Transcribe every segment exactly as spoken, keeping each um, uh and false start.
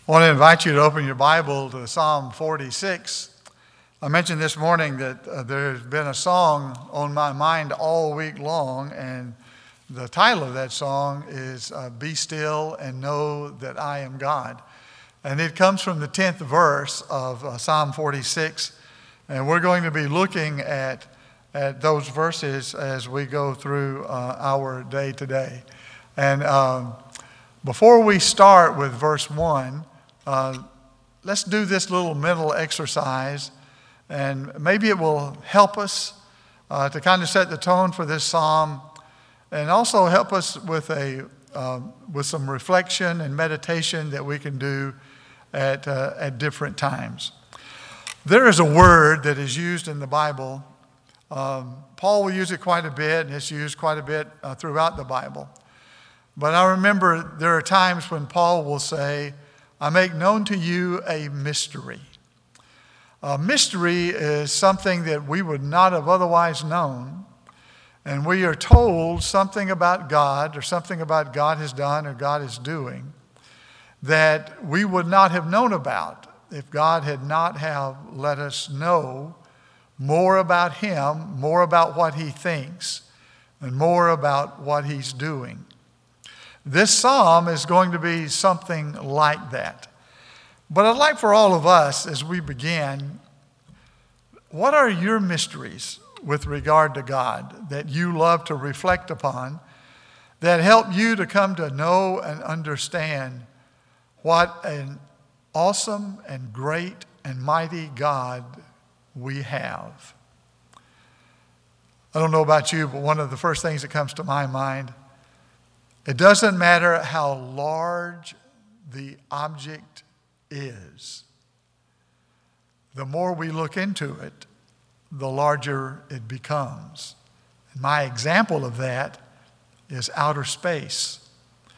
I want to invite you to open your Bible to Psalm forty-six. I mentioned this morning that uh, there's been a song on my mind all week long, and the title of that song is uh, Be Still and Know That I Am God. And it comes from the tenth verse of uh, Psalm forty-six, and we're going to be looking at, at those verses as we go through uh, our day today. And um, before we start with verse one, Uh, let's do this little mental exercise, and maybe it will help us uh, to kind of set the tone for this psalm, and also help us with a uh, with some reflection and meditation that we can do at uh, at different times. There is a word that is used in the Bible. Um, Paul will use it quite a bit, and it's used quite a bit uh, throughout the Bible. But I remember there are times when Paul will say, I make known to you a mystery. A mystery is something that we would not have otherwise known. And we are told something about God, or something about God has done or God is doing, that we would not have known about if God had not have let us know more about Him, more about what He thinks, and more about what He's doing. This psalm is going to be something like that. But I'd like for all of us, as we begin, what are your mysteries with regard to God that you love to reflect upon, that help you to come to know and understand what an awesome and great and mighty God we have? I don't know about you, but one of the first things that comes to my mind, it doesn't matter how large the object is. The more we look into it, the larger it becomes. And my example of that is outer space.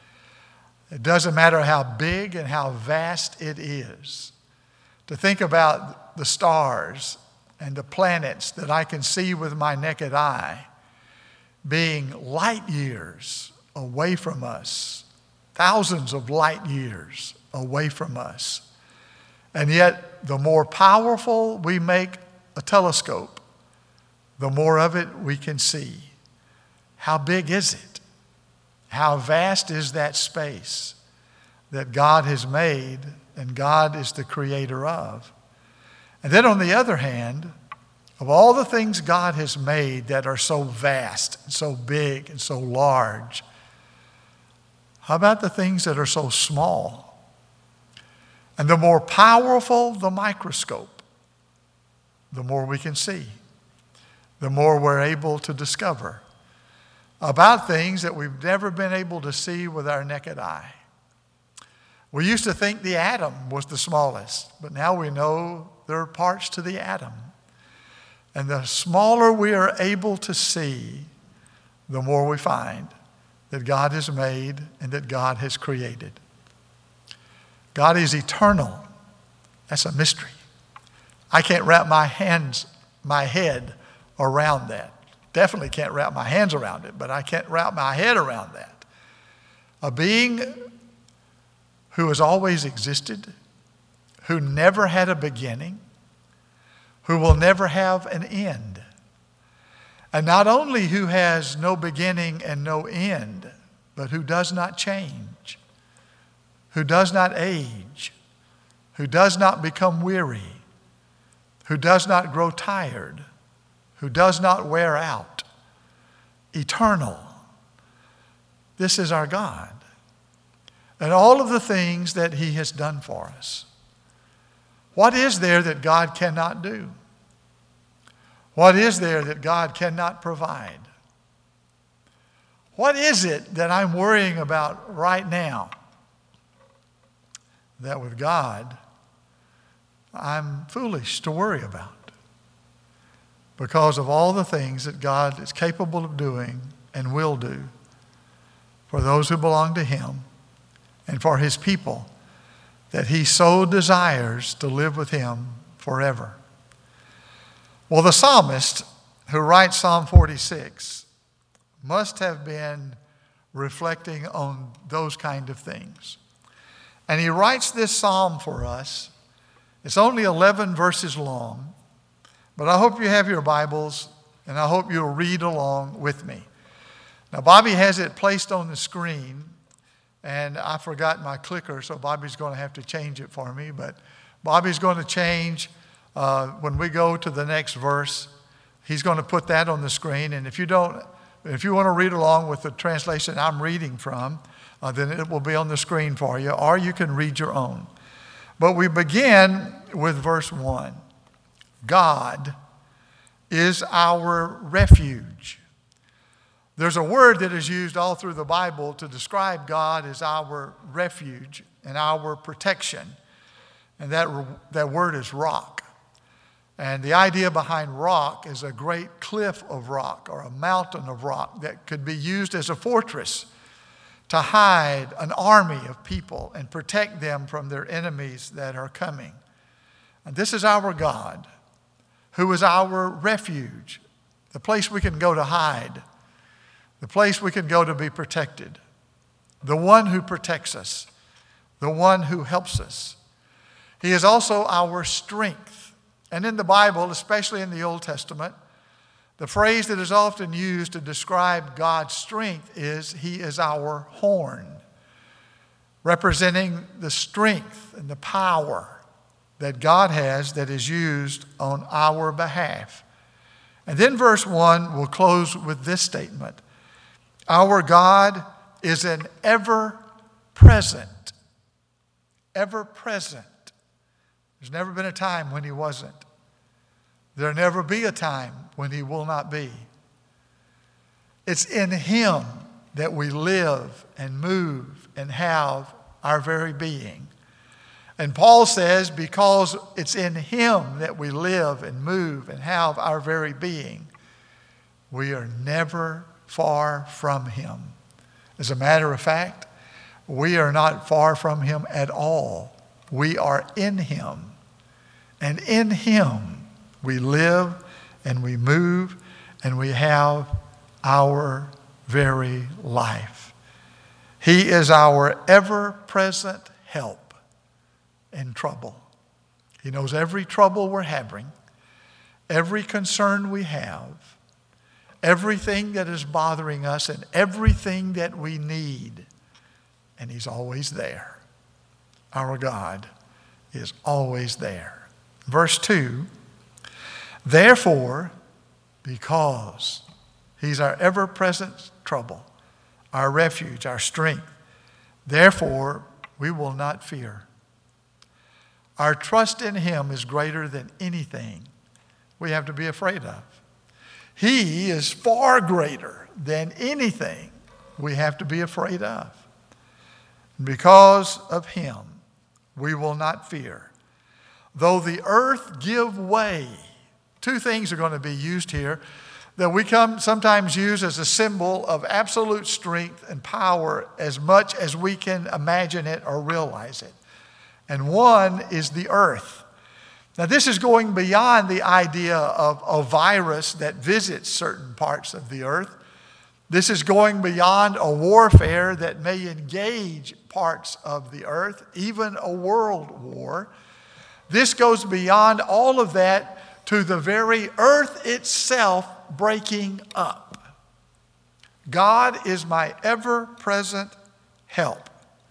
It doesn't matter how big and how vast it is. To think about the stars and the planets that I can see with my naked eye being light years away from us, thousands of light years away from us. And yet, the more powerful we make a telescope, the more of it we can see. How big is it? How vast is that space that God has made and God is the creator of? And then on the other hand, of all the things God has made that are so vast and so big and so large, how about the things that are so small? And the more powerful the microscope, the more we can see, the more we're able to discover about things that we've never been able to see with our naked eye. We used to think the atom was the smallest, but now we know there are parts to the atom. And the smaller we are able to see, the more we find that God has made and that God has created. God is eternal. That's a mystery. I can't wrap my hands, my head around that. Definitely can't wrap my hands around it, but I can't wrap my head around that. A being who has always existed, who never had a beginning, who will never have an end. And not only who has no beginning and no end, but who does not change, who does not age, who does not become weary, who does not grow tired, who does not wear out, eternal. This is our God. And all of the things that He has done for us. What is there that God cannot do? What is there that God cannot provide? What is it that I'm worrying about right now that with God I'm foolish to worry about? Because of all the things that God is capable of doing and will do for those who belong to Him and for His people, that He so desires to live with Him forever. Well, the psalmist who writes Psalm forty-six must have been reflecting on those kind of things. And he writes this psalm for us. It's only eleven verses long, but I hope you have your Bibles, and I hope you'll read along with me. Now, Bobby has it placed on the screen, and I forgot my clicker, so Bobby's going to have to change it for me. But Bobby's going to change uh, when we go to the next verse. He's going to put that on the screen, and if you don't, if you want to read along with the translation I'm reading from, uh, then it will be on the screen for you, or you can read your own. But we begin with verse one. God is our refuge. There's a word that is used all through the Bible to describe God as our refuge and our protection. And that, that word is rock. And the idea behind rock is a great cliff of rock or a mountain of rock that could be used as a fortress to hide an army of people and protect them from their enemies that are coming. And this is our God, who is our refuge, the place we can go to hide, the place we can go to be protected, the one who protects us, the one who helps us. He is also our strength. And in the Bible, especially in the Old Testament, the phrase that is often used to describe God's strength is, He is our horn, representing the strength and the power that God has that is used on our behalf. And then verse one will close with this statement. Our God is an ever-present, ever-present. There's never been a time when He wasn't. There'll never be a time when He will not be. It's in Him that we live and move and have our very being. And Paul says, because it's in Him that we live and move and have our very being, we are never far from Him. As a matter of fact, we are not far from Him at all. We are in Him. And in Him we live and we move and we have our very life. He is our ever-present help in trouble. He knows every trouble we're having, every concern we have, everything that is bothering us, and everything that we need. And He's always there. Our God is always there. Verse two, therefore, because He's our ever-present trouble, our refuge, our strength, therefore we will not fear. Our trust in Him is greater than anything we have to be afraid of. He is far greater than anything we have to be afraid of. Because of Him, we will not fear. Though the earth give way, two things are going to be used here that we come sometimes use as a symbol of absolute strength and power as much as we can imagine it or realize it. And one is the earth. Now, this is going beyond the idea of a virus that visits certain parts of the earth. This is going beyond a warfare that may engage parts of the earth, even a world war. This goes beyond all of that to the very earth itself breaking up. God is my ever-present help.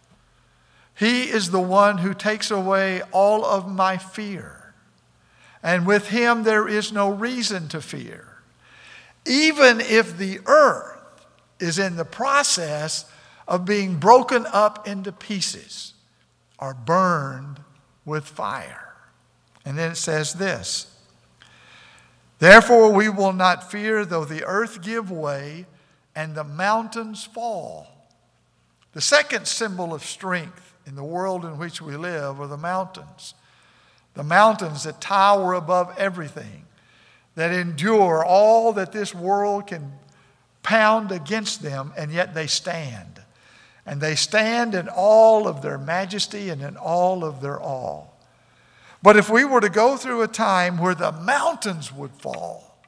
He is the one who takes away all of my fear. And with Him there is no reason to fear. Even if the earth is in the process of being broken up into pieces or burned with fire. And then it says this, therefore we will not fear though the earth give way and the mountains fall. The second symbol of strength in the world in which we live are the mountains. The mountains that tower above everything, that endure all that this world can pound against them, and yet they stand. And they stand in all of their majesty and in all of their awe. But if we were to go through a time where the mountains would fall,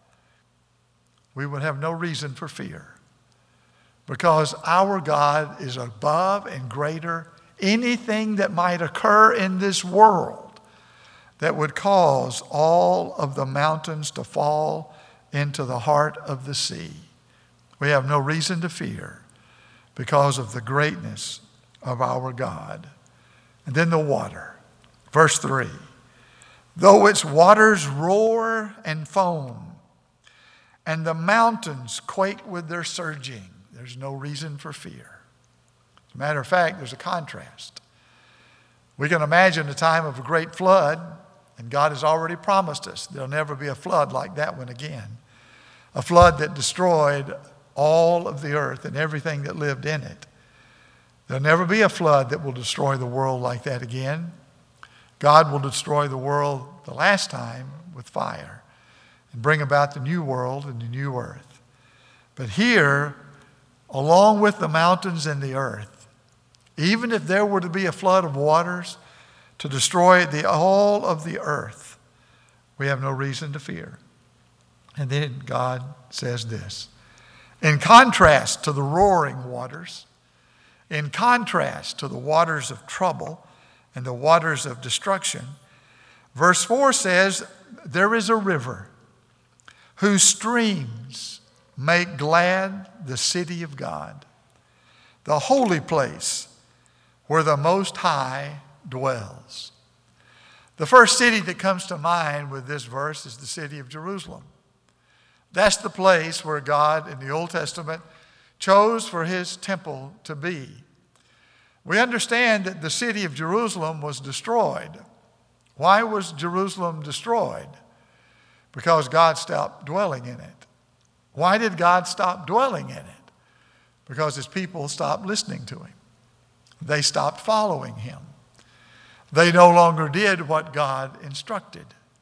we would have no reason for fear. Because our God is above and greater anything that might occur in this world that would cause all of the mountains to fall into the heart of the sea. We have no reason to fear because of the greatness of our God. And then the water. Verse three. Though its waters roar and foam, and the mountains quake with their surging, there's no reason for fear. As a matter of fact, there's a contrast. We can imagine a time of a great flood, and God has already promised us there'll never be a flood like that one again. A flood that destroyed all of the earth and everything that lived in it. There'll never be a flood that will destroy the world like that again. God will destroy the world the last time with fire and bring about the new world and the new earth. But here, along with the mountains and the earth, even if there were to be a flood of waters to destroy the, all of the earth, we have no reason to fear. And then God says this, in contrast to the roaring waters, in contrast to the waters of trouble and the waters of destruction, verse four says, there is a river whose streams make glad the city of God, the holy place where the Most High dwells. The first city that comes to mind with this verse is the city of Jerusalem. That's the place where God in the Old Testament chose for his temple to be. We understand that the city of Jerusalem was destroyed. Why was Jerusalem destroyed? Because God stopped dwelling in it. Why did God stop dwelling in it? Because his people stopped listening to him. They stopped following him. They no longer did what God instructed.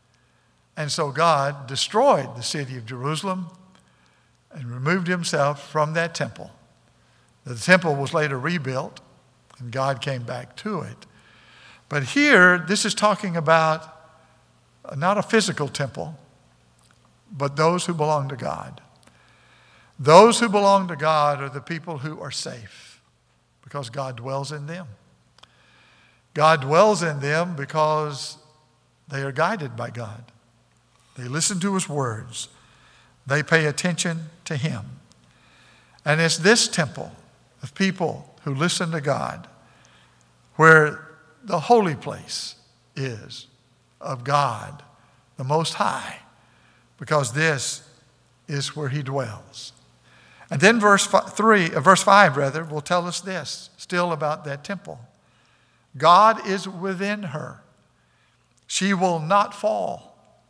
And so God destroyed the city of Jerusalem and removed himself from that temple. The temple was later rebuilt, and God came back to it. But here, this is talking about not a physical temple, but those who belong to God. Those who belong to God are the people who are safe because God dwells in them. God dwells in them because they are guided by God. They listen to his words. They pay attention to him. And it's this temple of people who listen to God where the holy place is of God, the Most High, because this is where he dwells. And then verse five, three, uh, verse five rather, will tell us this, still about that temple. God is within her. She will not fall.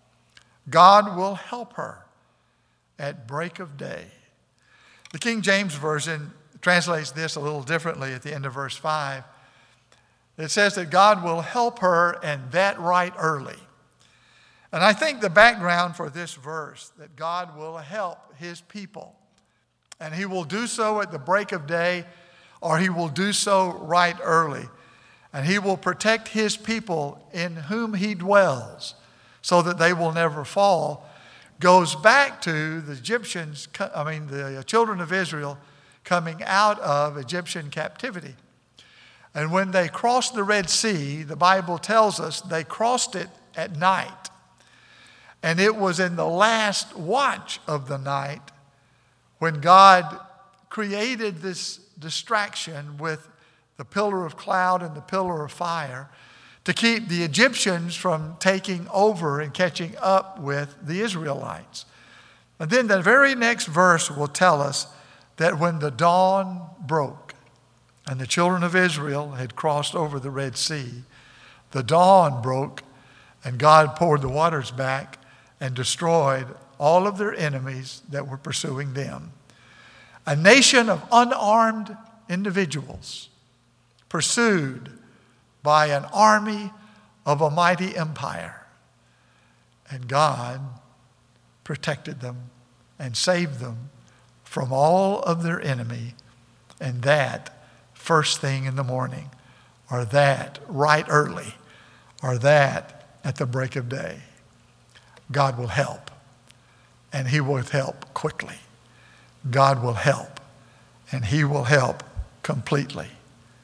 God will help her at break of day. The King James Version translates this a little differently at the end of verse five. It says that God will help her, and that right early. And I think the background for this verse, that God will help his people, and he will do so at the break of day, or he will do so right early. And he will protect his people in whom he dwells so that they will never fall, goes back to the Egyptians, I mean the children of Israel coming out of Egyptian captivity. And when they crossed the Red Sea, the Bible tells us they crossed it at night. And it was in the last watch of the night when God created this distraction with the pillar of cloud and the pillar of fire to keep the Egyptians from taking over and catching up with the Israelites. And then the very next verse will tell us that when the dawn broke and the children of Israel had crossed over the Red Sea, the dawn broke and God poured the waters back and destroyed all of their enemies that were pursuing them. A nation of unarmed individuals pursued by an army of a mighty empire. And God protected them and saved them from all of their enemy. And that first thing in the morning, or that right early, or that at the break of day, God will help. And he will help quickly. God will help. And he will help completely.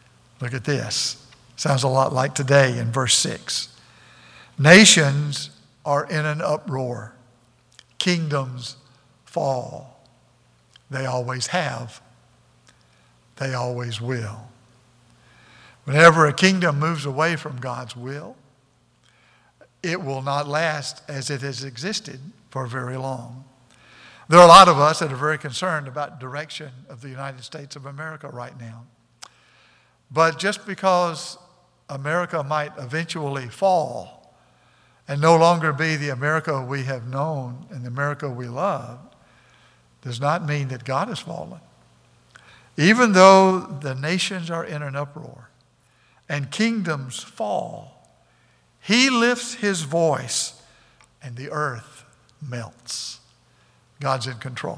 Look at this. Sounds a lot like today in verse six. Nations are in an uproar. Kingdoms fall. They always have. They always will. Whenever a kingdom moves away from God's will, it will not last as it has existed for very long. There are a lot of us that are very concerned about the direction of the United States of America right now. But just because America might eventually fall and no longer be the America we have known and the America we love, does not mean that God has fallen. Even though the nations are in an uproar and kingdoms fall, he lifts his voice and the earth melts. God's in control.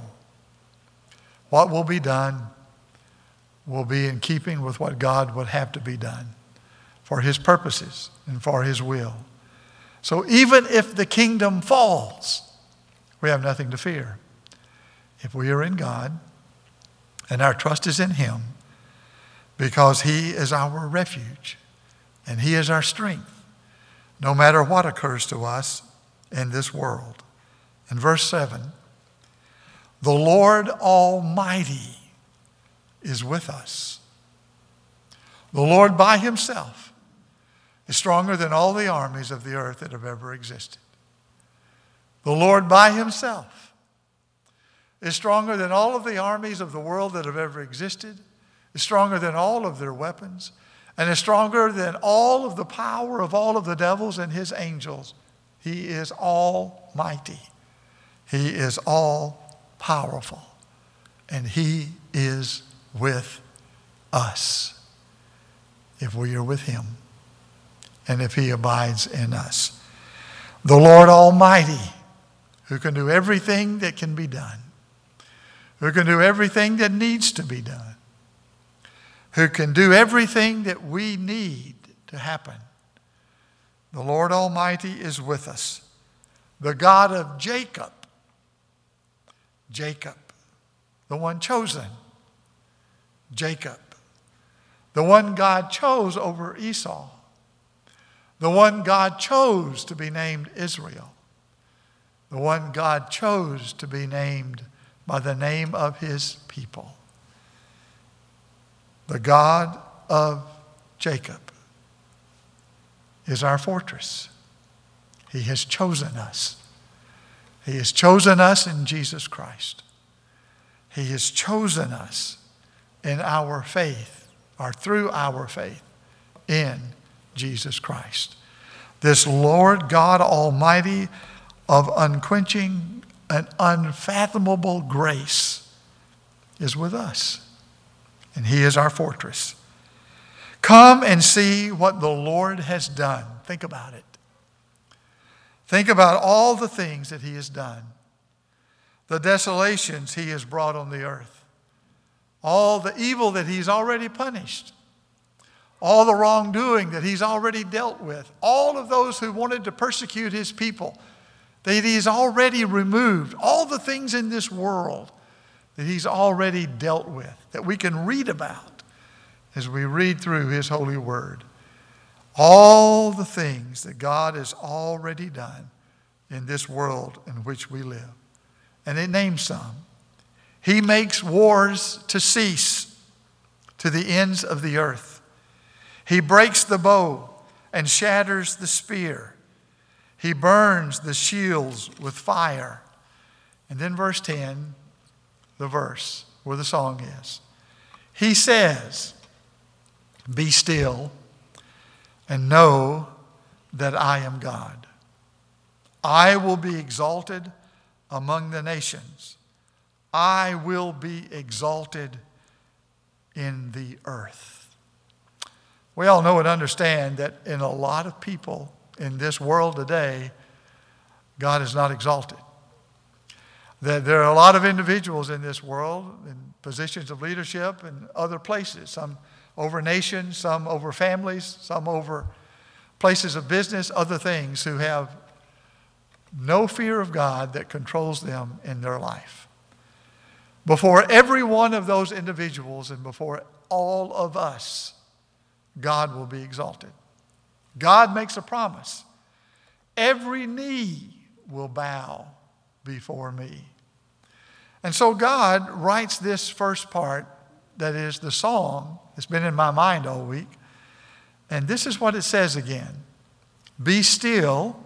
What will be done will be in keeping with what God would have to be done for his purposes and for his will. So even if the kingdom falls, we have nothing to fear. If we are in God and our trust is in him, because he is our refuge and he is our strength, no matter what occurs to us in this world. In verse seven, the Lord Almighty is with us. The Lord by himself is stronger than all the armies of the earth that have ever existed. The Lord by himself is stronger than all of the armies of the world that have ever existed, is stronger than all of their weapons, and is stronger than all of the power of all of the devils and his angels. He is almighty. He is all powerful. And he is with us if we are with him and if he abides in us. The Lord Almighty, who can do everything that can be done, who can do everything that needs to be done, who can do everything that we need to happen. The Lord Almighty is with us. The God of Jacob, Jacob, the one chosen, Jacob, the one God chose over Esau, the one God chose to be named Israel, the one God chose to be named by the name of his people. The God of Jacob is our fortress. He has chosen us. He has chosen us in Jesus Christ. He has chosen us in our faith, or through our faith in Jesus Christ. This Lord God Almighty of unquenching and unfathomable grace is with us. And he is our fortress. Come and see what the Lord has done. Think about it. Think about all the things that he has done. The desolations he has brought on the earth. All the evil that he's already punished. All the wrongdoing that he's already dealt with. All of those who wanted to persecute his people that he's already removed. All the things in this world that he's already dealt with, that we can read about as we read through his holy word. All the things that God has already done in this world in which we live. And it names some. He makes wars to cease to the ends of the earth. He breaks the bow and shatters the spear. He burns the shields with fire. And then verse ten, the verse where the song is. He says, be still and know that I am God. I will be exalted among the nations. I will be exalted in the earth. We all know and understand that in a lot of people in this world today, God is not exalted. That there are a lot of individuals in this world in positions of leadership and other places, some over nations, some over families, some over places of business, other things, who have no fear of God that controls them in their life. Before every one of those individuals and before all of us, God will be exalted. God makes a promise. Every knee will bow before me. And so God writes this first part, that is the song that's been in my mind all week. And this is what it says again. Be still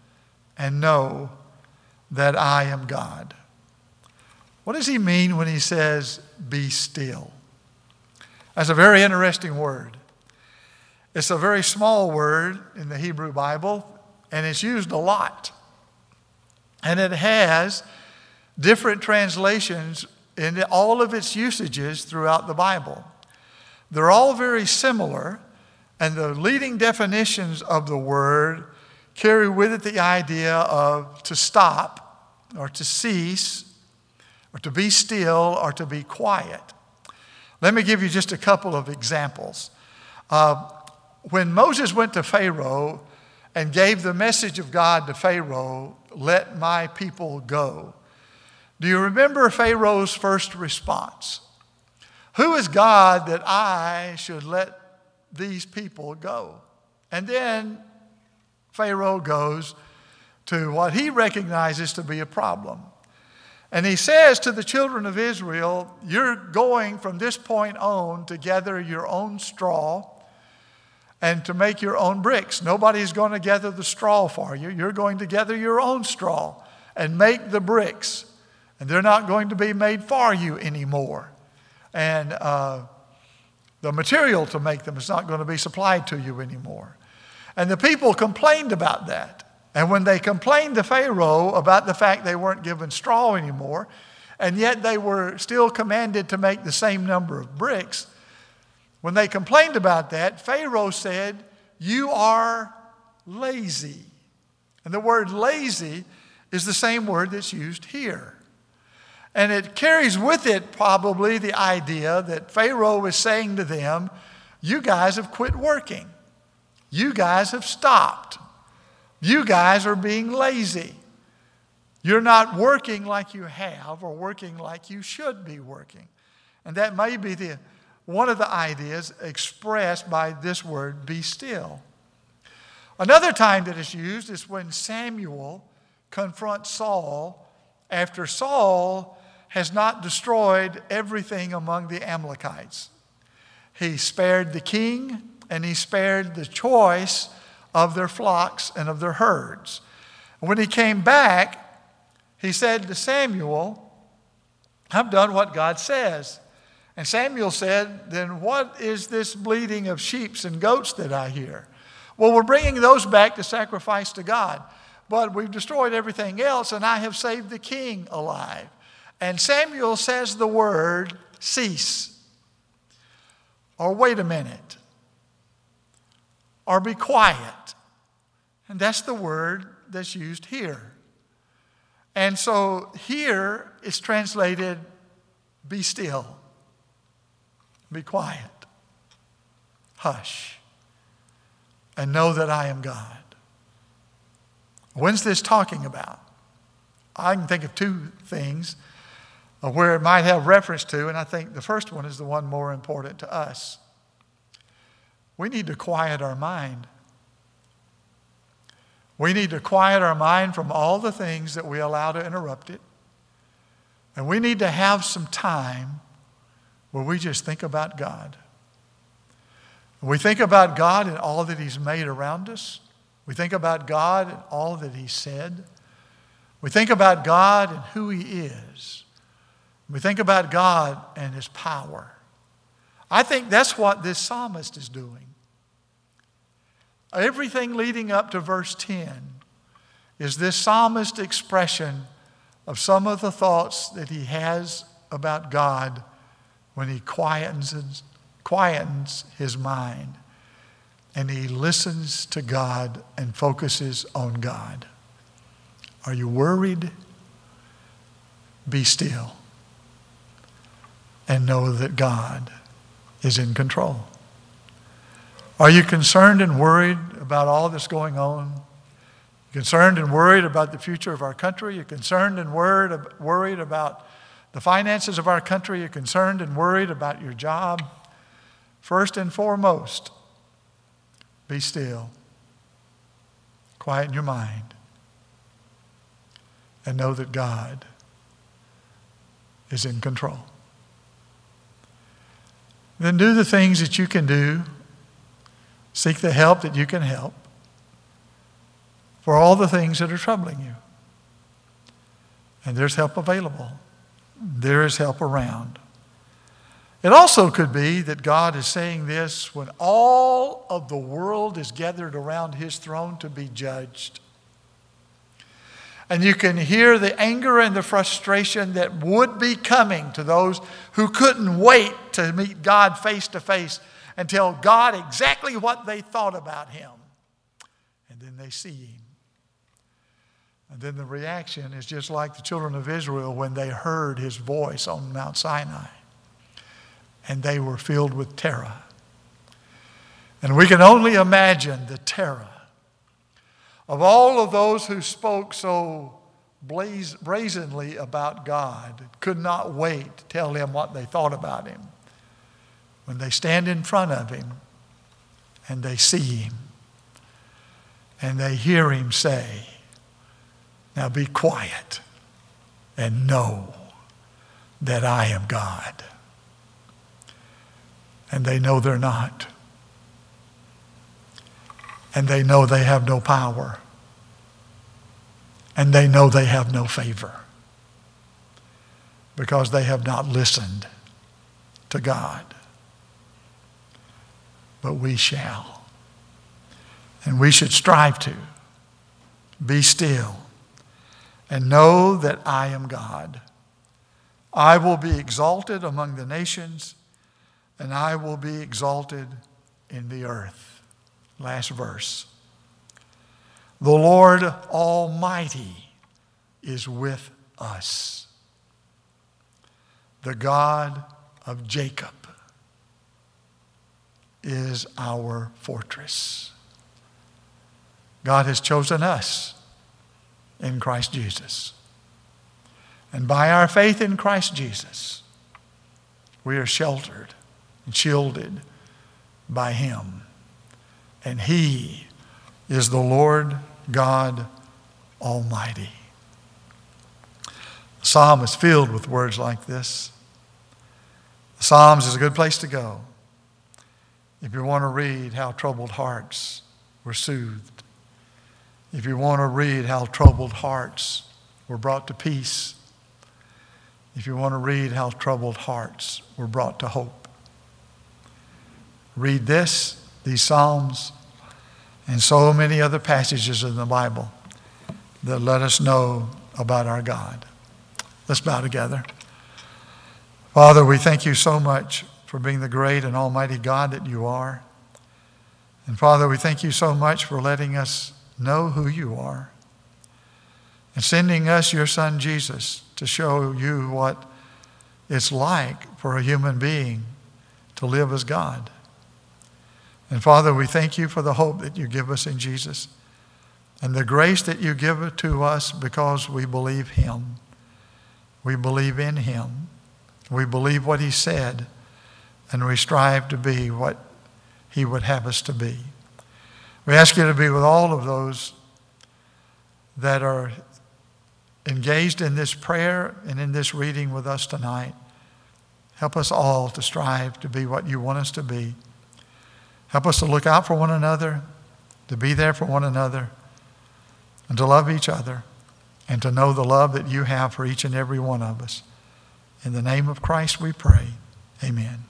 and know that I am God. What does he mean when he says, be still? That's a very interesting word. It's a very small word in the Hebrew Bible, and it's used a lot. And it has different translations in all of its usages throughout the Bible. They're all very similar, and the leading definitions of the word carry with it the idea of to stop, or to cease, or to be still, or to be quiet. Let me give you just a couple of examples. Uh, when Moses went to Pharaoh and gave the message of God to Pharaoh, let my people go. Do you remember Pharaoh's first response? Who is God that I should let these people go? And then Pharaoh goes to what he recognizes to be a problem. And he says to the children of Israel, you're going from this point on to gather your own straw and to make your own bricks. Nobody's going to gather the straw for you. You're going to gather your own straw and make the bricks. And they're not going to be made for you anymore. And uh, the material to make them is not going to be supplied to you anymore. And the people complained about that. And when they complained to Pharaoh about the fact they weren't given straw anymore, and yet they were still commanded to make the same number of bricks, when they complained about that, Pharaoh said, you are lazy. And the word lazy is the same word that's used here. And it carries with it probably the idea that Pharaoh is saying to them, you guys have quit working. You guys have stopped. You guys are being lazy. You're not working like you have or working like you should be working. And that may be the one of the ideas expressed by this word, be still. Another time that it's used is when Samuel confronts Saul after Saul has not destroyed everything among the Amalekites. He spared the king and he spared the choice of their flocks and of their herds. When he came back, he said to Samuel, I've done what God says. And Samuel said, then what is this bleating of sheep and goats that I hear? Well, we're bringing those back to sacrifice to God. But we've destroyed everything else, and I have saved the king alive. And Samuel says the word, cease. Or wait a minute. Or be quiet. And that's the word that's used here. And so here it's translated, be still. Be quiet. Hush. And know that I am God. When's this talking about? I can think of two things where it might have reference to, and I think the first one is the one more important to us. We need to quiet our mind. We need to quiet our mind from all the things that we allow to interrupt it. And we need to have some time where we just think about God. We think about God and all that He's made around us. We think about God and all that He said. We think about God and who He is. We think about God and His power. I think that's what this psalmist is doing. Everything leading up to verse ten is this psalmist expression of some of the thoughts that he has about God when he quietens, quietens his mind and he listens to God and focuses on God. Are you worried? Be still and know that God is in control. Are you concerned and worried about all that's going on? You're concerned and worried about the future of our country? You're concerned and worried, worried about the finances of our country? You're concerned and worried about your job? First and foremost, be still. Quieten your mind. And know that God is in control. Then do the things that you can do. Seek the help that you can help for all the things that are troubling you. And there's help available. There is help around. It also could be that God is saying this when all of the world is gathered around his throne to be judged. And you can hear the anger and the frustration that would be coming to those who couldn't wait to meet God face to face and tell God exactly what they thought about him. And then they see him. And then the reaction is just like the children of Israel when they heard his voice on Mount Sinai. And they were filled with terror. And we can only imagine the terror of all of those who spoke so blaze, brazenly about God, could not wait to tell him what they thought about him. When they stand in front of him and they see him and they hear him say, "Now be quiet and know that I am God." And they know they're not. And they know they have no power. And they know they have no favor. Because they have not listened to God. But we shall. And we should strive to be still and know that I am God. I will be exalted among the nations, and I will be exalted in the earth. Last verse. The Lord Almighty is with us. The God of Jacob is our fortress. God has chosen us in Christ Jesus. And by our faith in Christ Jesus, we are sheltered and shielded by him. And he is the Lord God Almighty. The Psalm is filled with words like this. The Psalms is a good place to go if you want to read how troubled hearts were soothed. If you want to read how troubled hearts were brought to peace. If you want to read how troubled hearts were brought to hope. Read this, these Psalms, and so many other passages in the Bible that let us know about our God. Let's bow together. Father, we thank you so much for being the great and almighty God that you are. And Father, we thank you so much for letting us know who you are and sending us your Son Jesus to show you what it's like for a human being to live as God. And Father, we thank you for the hope that you give us in Jesus and the grace that you give it to us because we believe him. We believe in him. We believe what he said, and we strive to be what he would have us to be. We ask you to be with all of those that are engaged in this prayer and in this reading with us tonight. Help us all to strive to be what you want us to be. Help us to look out for one another, to be there for one another, and to love each other, and to know the love that you have for each and every one of us. In the name of Christ we pray. Amen.